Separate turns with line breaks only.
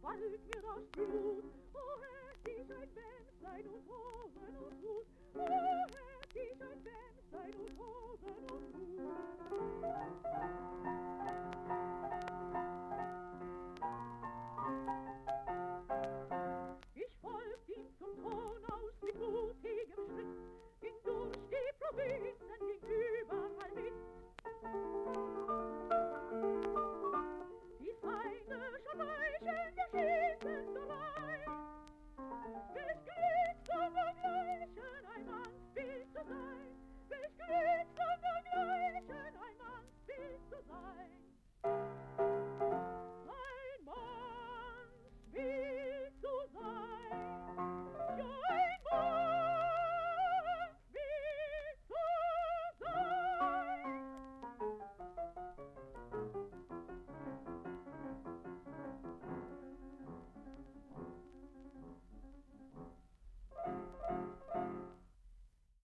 quallt mir das Blut. O hätt ich ein Bämslein und Hosen und Hut, o hätt ich ein Bämslein und Hosen und Hut.